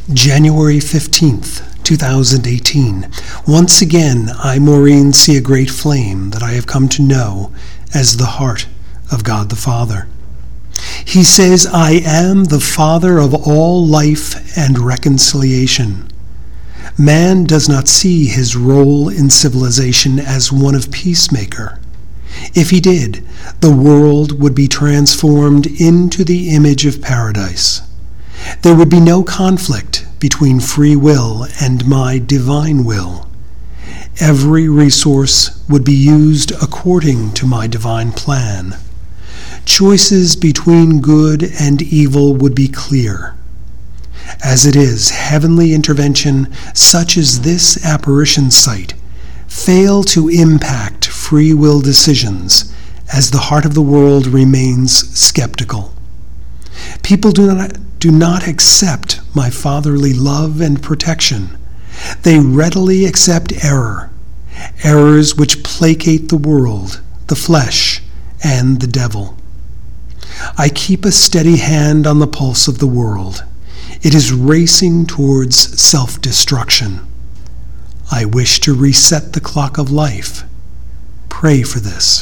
January 15th, 2018. Once again, I, Maureen, see a great flame that I have come to know as the heart of God the Father. He says, I am the Father of all life and reconciliation. Man does not see his role in civilization as one of peacemaker. If he did, the world would be transformed into the image of paradise. There would be no conflict between free will and my divine will. Every resource would be used according to my divine plan. Choices between good and evil would be clear. As it is, heavenly intervention, such as this apparition site, fail to impact free will decisions as the heart of the world remains skeptical. People do not accept my fatherly love and protection. They readily accept errors which placate the world, the flesh, and the devil. I keep a steady hand on the pulse of the world. It is racing towards self-destruction. I wish to reset the clock of life. Pray for this.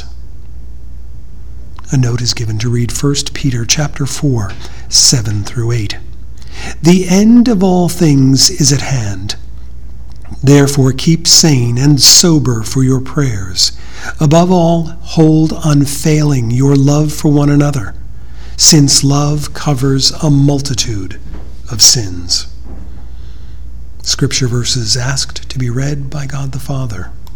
A note is given to read 1 Peter chapter 4, 7 through 8. The end of all things is at hand. Therefore keep sane and sober for your prayers. Above all, hold unfailing your love for one another, since love covers a multitude of sins. Scripture verses asked to be read by God the Father.